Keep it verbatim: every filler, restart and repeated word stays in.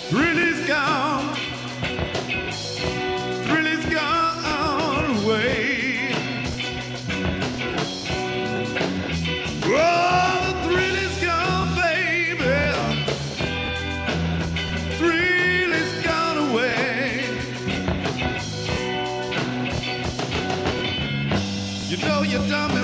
Thrill is gone. Thrill is gone away. Oh, the thrill is gone, baby. Thrill is gone away. You know you done me